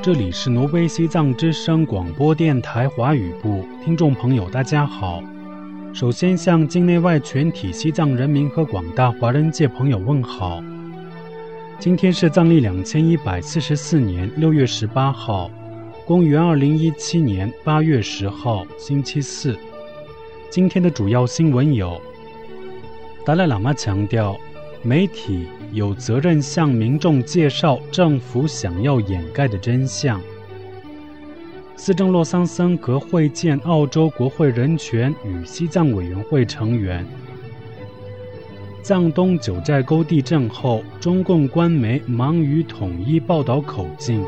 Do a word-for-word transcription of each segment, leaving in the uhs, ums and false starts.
这里是挪威西藏之声广播电台华语部，听众朋友大家好。首先向境内外全体西藏人民和广大华人界朋友问好。今天是藏历两千一百四十四年六月十八号，公元二零一七年八月十号，星期四。今天的主要新闻有：达赖喇嘛强调，媒体有责任向民众介绍政府想要掩盖的真相。司政洛桑森格会见澳洲国会人权与西藏委员会成员。藏东九寨沟地震后，中共官媒忙于统一报道口径。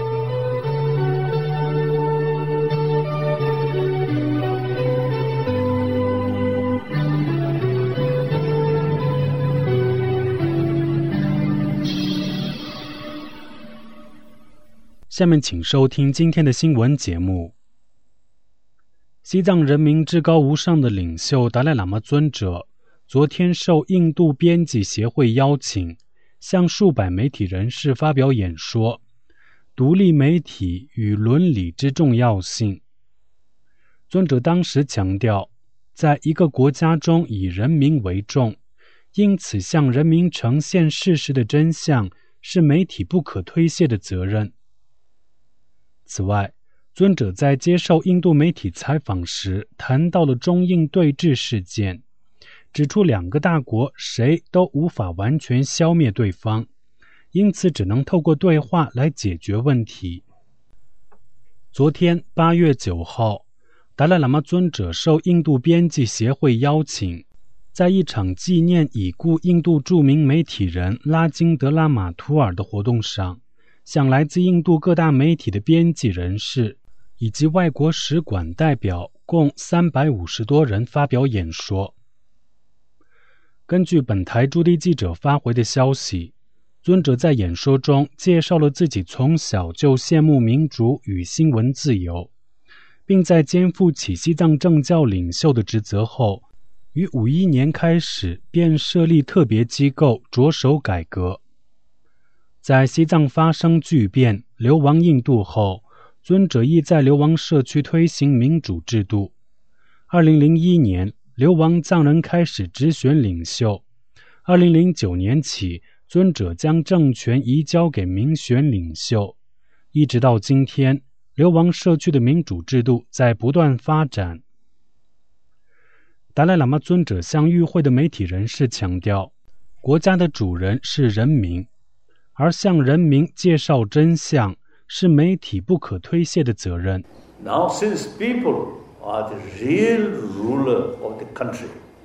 下面请收听今天的新闻节目。西藏人民至高无上的领袖达赖喇嘛尊者昨天受印度编辑协会邀请，向数百媒体人士发表演说，独立媒体与伦理之重要性。尊者当时强调，在一个国家中以人民为重，因此向人民呈现事实的真相是媒体不可推卸的责任。此外，尊者在接受印度媒体采访时谈到了中印对峙事件，指出两个大国谁都无法完全消灭对方，因此只能透过对话来解决问题。昨天八月九号，达赖喇嘛尊者受印度编辑协会邀请，在一场纪念已故印度著名媒体人拉金德拉马图尔的活动上，向来自印度各大媒体的编辑人士以及外国使馆代表共三百五十多人发表演说。根据本台驻地记者发回的消息，尊者在演说中介绍了自己从小就羡慕民主与新闻自由，并在肩负起西藏政教领袖的职责后，于五一年开始便设立特别机构，着手改革。在西藏发生巨变，流亡印度后，尊者亦在流亡社区推行民主制度。二零零一年，流亡藏人开始直选领袖。二零零九年起，尊者将政权移交给民选领袖。一直到今天，流亡社区的民主制度在不断发展。达赖喇嘛尊者向与会的媒体人士强调，国家的主人是人民，而向人民介绍真相是媒体不可推卸的责任。 Now, since people are the real ruler of the country,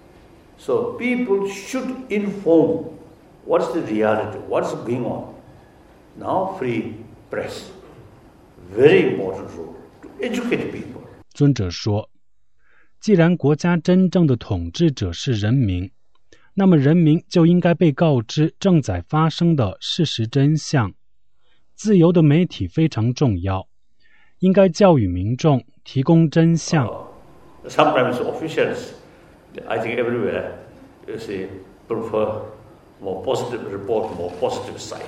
so people should inform what's the reality, what's going on. Now, free press, very important role to educate people. 尊者说，既然国家真正的统治者是人民，那么人民就应该被告知正在发生的事实真相。自由的媒体非常重要，应该教育民众，提供真相。 Uh, sometimes officials, I think everywhere, you see, prefer more positive report, more positive side.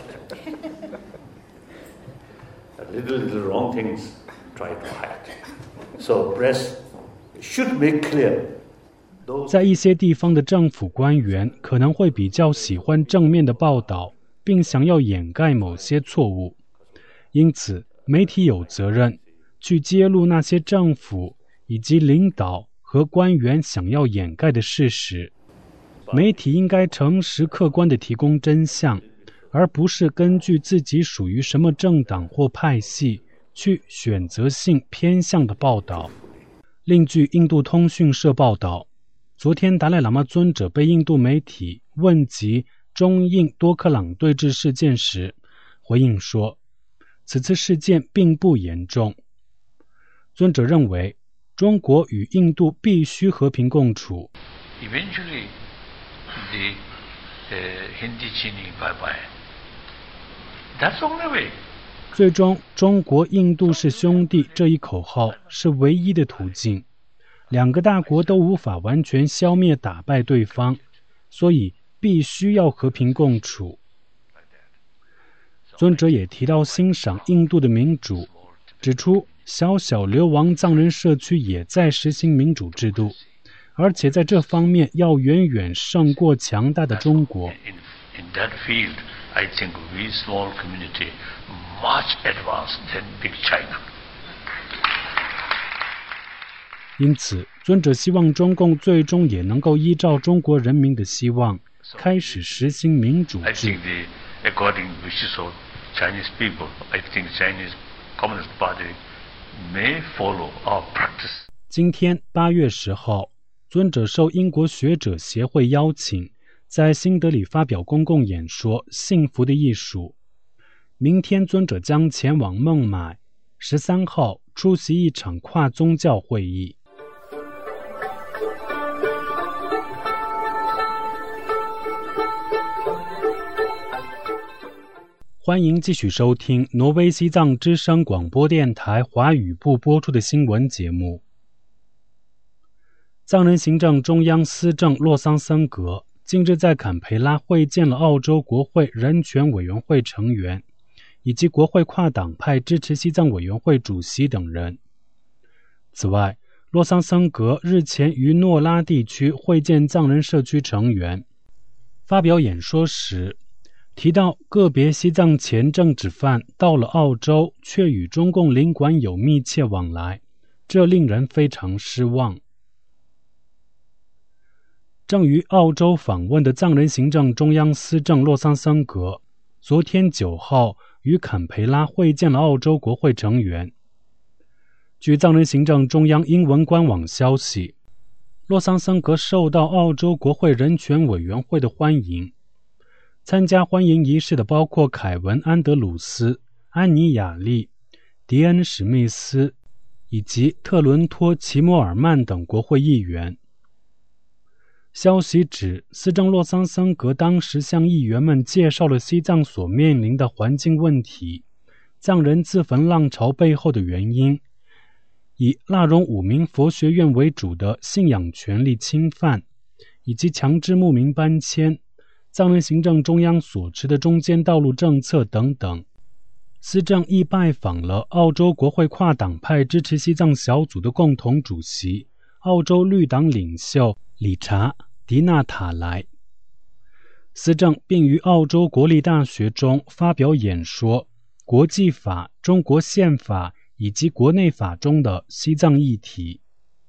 little, little wrong things try to hide. So press should make clear. 在一些地方的政府官员可能会比较喜欢正面的报道，并想要掩盖某些错误，因此媒体有责任去揭露那些政府以及领导和官员想要掩盖的事实。媒体应该诚实客观地提供真相，而不是根据自己属于什么政党或派系去选择性偏向的报道。另据印度通讯社报道，昨天达赖喇嘛尊者被印度媒体问及中印多克朗对峙事件时，回应说，此次事件并不严重。尊者认为，中国与印度必须和平共处。 Eventually, the uh, Hindi Chini bye bye. That's the only way. 最终，中国印度是兄弟这一口号是唯一的途径。两个大国都无法完全消灭打败对方，所以必须要和平共处。 尊者也提到欣赏印度的民主，指出小小流亡藏人社区也在实行民主制度，而且在这方面要远远胜过强大的中国。 In that field, I think we small community much advanced than big China. 因此，尊者希望中共最终也能够依照中国人民的希望，开始实行民主制。 I think the according wishes of Chinese people, I think Chinese Communist Party may follow our practice. 今天八月十号，尊者受英国学者协会邀请，在新德里发表公共演说《幸福的艺术》。明天，尊者将前往孟买，十三号出席一场跨宗教会议。欢迎继续收听挪威西藏之声广播电台华语部播出的新闻节目。藏人行政中央司政洛桑森格近日在坎培拉会见了澳洲国会人权委员会成员，以及国会跨党派支持西藏委员会主席等人。此外，洛桑森格日前于诺拉地区会见藏人社区成员，发表演说时提到，个别西藏前政治犯到了澳洲，却与中共领馆有密切往来，这令人非常失望。正于澳洲访问的藏人行政中央司政洛桑森格，昨天九号与坎培拉会见了澳洲国会成员。据藏人行政中央英文官网消息，洛桑森格受到澳洲国会人权委员会的欢迎。参加欢迎仪式的包括凯文·安德鲁斯、安妮·雅丽、迪恩·史密斯以及特伦托·齐摩尔曼等国会议员。消息指，司政洛桑森格当时向议员们介绍了西藏所面临的环境问题、藏人自焚浪潮背后的原因，以腊荣五明佛学院为主的信仰权利侵犯，以及强制牧民搬迁、藏人行政中央所持的中间道路政策等等。司政亦拜访了澳洲国会跨党派支持西藏小组的共同主席、澳洲绿党领袖理查·迪纳塔莱。司政并于澳洲国立大学中发表演说，国际法、中国宪法以及国内法中的西藏议题。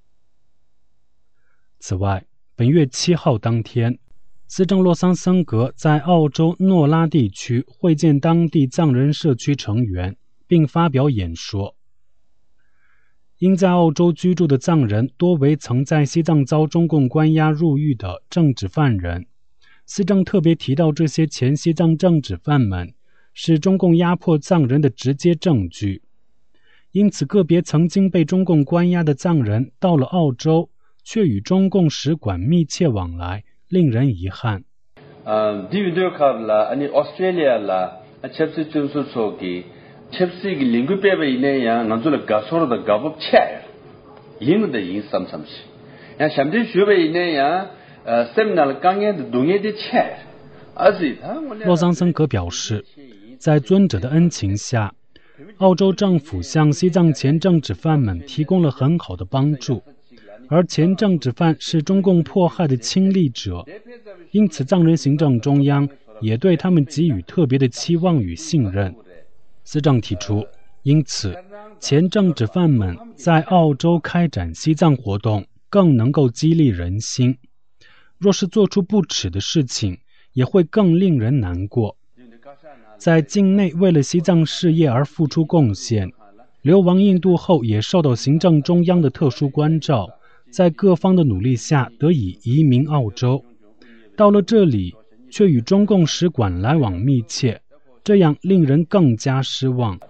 此外，本月七号当天，司政洛桑森格在澳洲诺拉地区会见当地藏人社区成员，并发表演说。因在澳洲居住的藏人多为曾在西藏遭中共关押入狱的政治犯人，司政特别提到这些前西藏政治犯们是中共压迫藏人的直接证据。因此，个别曾经被中共关押的藏人到了澳洲，却与中共使馆密切往来，令人遗憾。 디비디오카블라 아니 오스트레일리아라 첩스 준수 속이 첩스기 링구베베이네야 난줄 가소로다 가법 차 잉의 인삼삼시 야 샴디 슈베이네야 세미날 강에도 동에디 차 아지다 洛桑森格表示，在尊者的恩情下，澳洲政府向西藏前政治犯们提供了很好的帮助，而前政治犯是中共迫害的亲历者，因此藏人行政中央也对他们给予特别的期望与信任。司政提出，因此前政治犯们在澳洲开展西藏活动更能够激励人心，若是做出不耻的事情，也会更令人难过。在境内为了西藏事业而付出贡献，流亡印度后也受到行政中央的特殊关照，在各方的努力下得以移民澳洲，到了这里却与中共使馆来往密切，这样令人更加失望。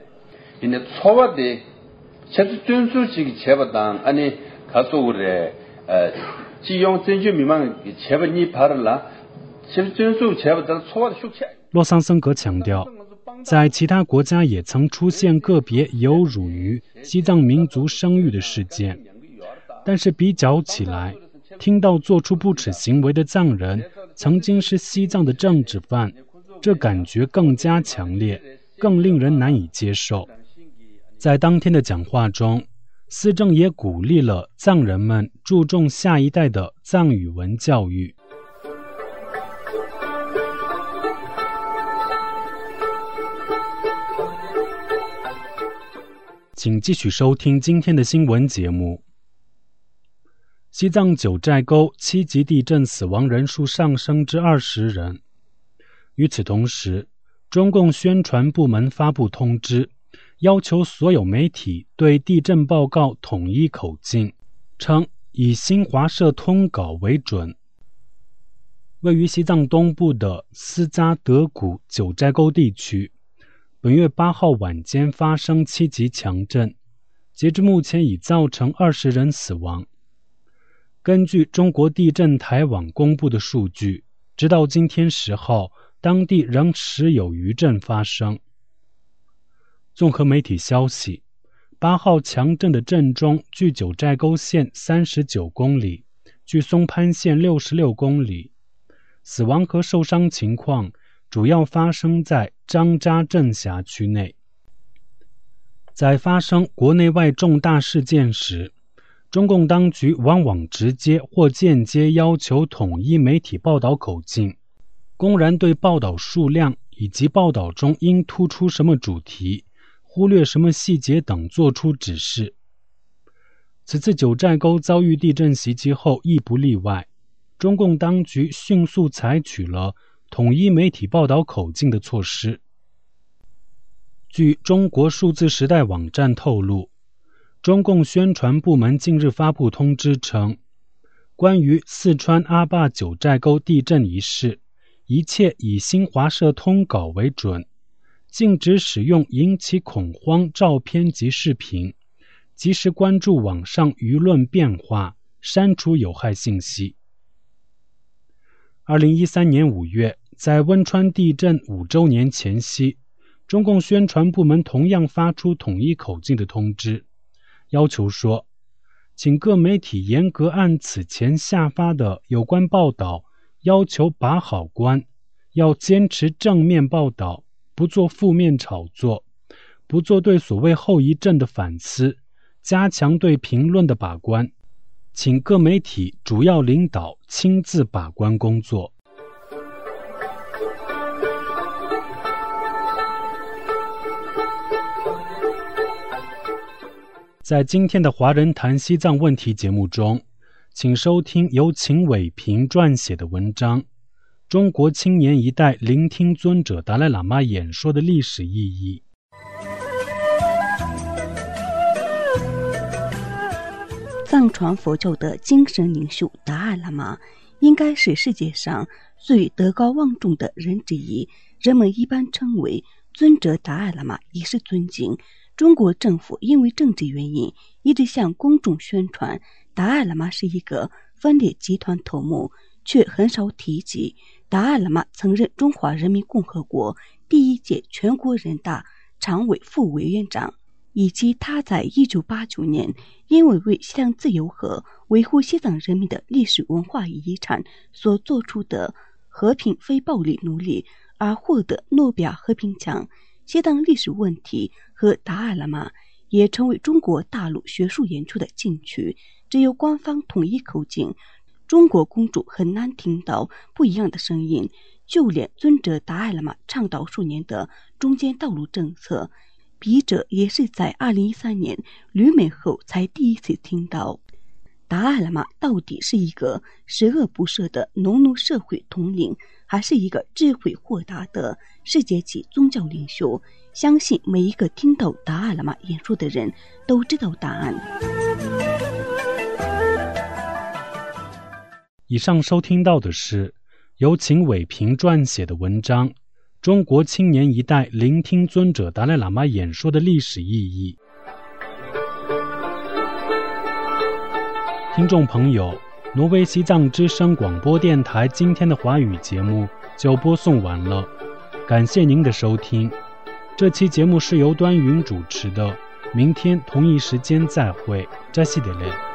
洛桑森格强调，在其他国家也曾出现个别有辱于西藏民族声誉的事件，但是比较起来，听到做出不耻行为的藏人曾经是西藏的政治犯，这感觉更加强烈。 更令人难以接受。在当天的讲话中，司政也鼓励了藏人们注重下一代的藏语文教育。请继续收听今天的新闻节目。西藏九寨沟七级地震死亡人数上升至二十人。与此同时，中共宣传部门发布通知，要求所有媒体对地震报告统一口径，称以新华社通稿为准。位于西藏东部的斯扎德古九寨沟地区，本月八号晚间发生七级强震，截至目前已造成二十人死亡。根据中国地震台网公布的数据，直到今天十号，当地仍时有余震发生。综合媒体消息，八号强震的震中距九寨沟县三十九公里，距松潘县六十六公里。死亡和受伤情况主要发生在张扎镇辖区内。在发生国内外重大事件时，中共当局往往直接或间接要求统一媒体报道口径，公然对报道数量以及报道中应突出什么主题，忽略什么细节等作出指示。此次九寨沟遭遇地震袭击后亦不例外，中共当局迅速采取了统一媒体报道口径的措施。据中国数字时代网站透露，中共宣传部门近日发布通知称，关于四川阿坝九寨沟地震一事，一切以新华社通稿为准，禁止使用引起恐慌照片及视频，及时关注网上舆论变化，删除有害信息。二零一三年五月，在汶川地震五周年前夕，中共宣传部门同样发出统一口径的通知，要求说，请各媒体严格按此前下发的有关报道要求把好关，要坚持正面报道，不做负面炒作，不做对所谓后遗症的反思，加强对评论的把关，请各媒体主要领导亲自把关工作。在今天的华人谈西藏问题节目中，请收听由秦伟平撰写的文章《中国青年一代聆听尊者达赖喇嘛演说的历史意义》。 藏传佛教的精神领袖达赖喇嘛应该是世界上最德高望重的人之一，人们一般称为尊者达赖喇嘛，以示尊敬。中国政府因为政治原因，一直向公众宣传达赖喇嘛是一个分裂集团头目，却很少提及达赖喇嘛曾任中华人民共和国第一届全国人大常委副委员长，以及他在一九八九年因为为西藏自由和维护西藏人民的历史文化遗产所做出的和平非暴力努力而获得诺贝尔和平奖。西藏历史问题和达赖喇嘛也成为中国大陆学术研究的禁区，只有官方统一口径，中国公众很难听到不一样的声音。就连尊者达赖喇嘛倡导数年的中间道路政策，笔者也是在二零一三年旅美后才第一次听到。达赖喇嘛到底是一个十恶不赦的农奴社会统领，还是一个智慧豁达的世界级宗教领袖？相信每一个听到达赖喇嘛演说的人都知道答案。 以上收听到的是由秦伟平撰写的文章《中国青年一代聆听尊者达赖喇嘛演说的历史意义》。听众朋友，挪威西藏之声广播电台今天的华语节目就播送完了，感谢您的收听。这期节目是由端云主持的，明天同一时间再会，扎西德勒。